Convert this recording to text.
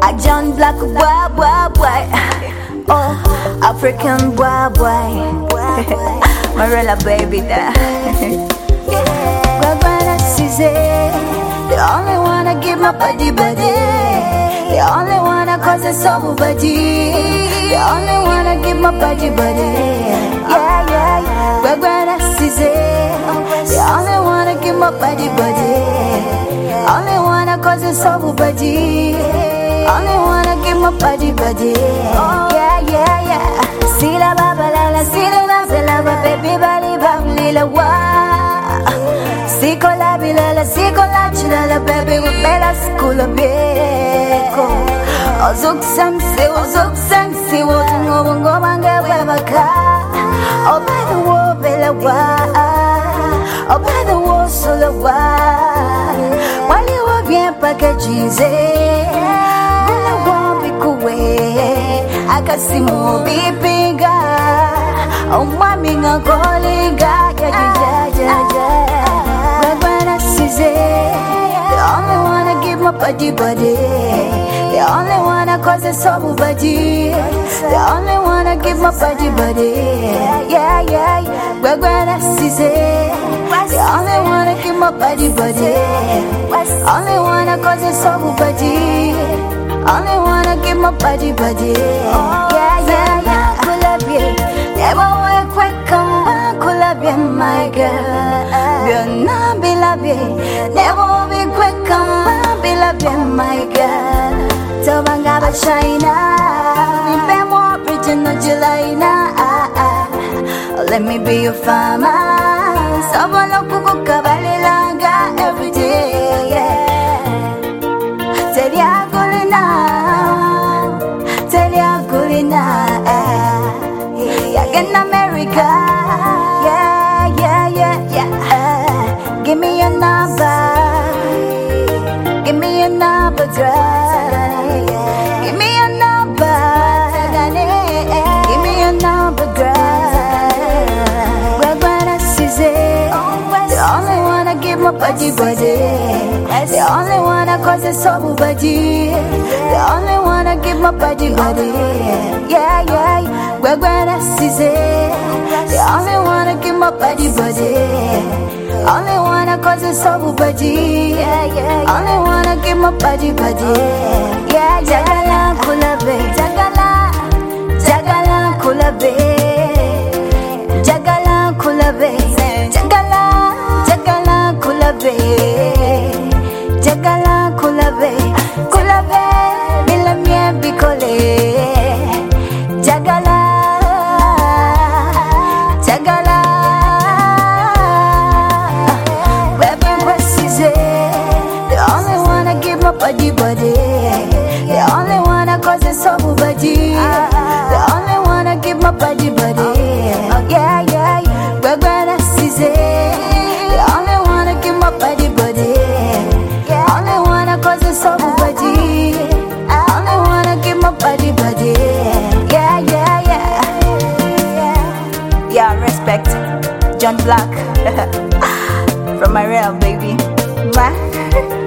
A John Black boy. Oh, African boy. Marilla baby there. Gwagwana Size, they only wanna give my body. They only wanna cause it's so body. They only wanna give my body. Yeah. Gwagwana Size, they only wanna give my body. Only wanna cause it's so body. Only wanna give my body. Yeah. See la babalala, see la baby body babalila wa. See kola bilala, see kola chilala baby with bella school of beko. Ozuk sangsi, wozungo manga babaka. Oh by the war bella wa, oh by the war solo wa. While you were bien packaging. Akasimu bipiga, oh mami ngakoliga, yeah. Gwagwana Size, they only wanna give my body. They only wanna cause it's so body. They only wanna give my body. Yeah. Gwagwana Size, they only wanna give my body. Only wanna cause it's so body. Only wanna give my body. Yeah. Kulabye, never work quick, come on, kulabye, my girl. You're not bilabye, never be quick, come on, bilabye, my girl. Tobangaba China, be more original July. Let me be your farmer. Someone look who kabalilanga every day. Yeah. In America, yeah. Give me your number, girl. Give me your number, girl. Gwagwana Size, they only wanna give my body. They only wanna cause it's so body. They only wanna give my body. Yeah. Gwagwana Size, they only wanna give my body. Only wanna cause it's so body. Only wanna give my body. Yeah. Jagala kulabe, jagala kulabe, jagala kulabe, jagala kulabe, jagala kulabe, milamie bikole, jagala. Body. They only wanna cause it's so body. They only wanna give my body. Yeah. Gwagwana Size, they only wanna give my body. Only wanna cause it's so body. Only wanna give my body. Yeah, respect. John Black from my real baby.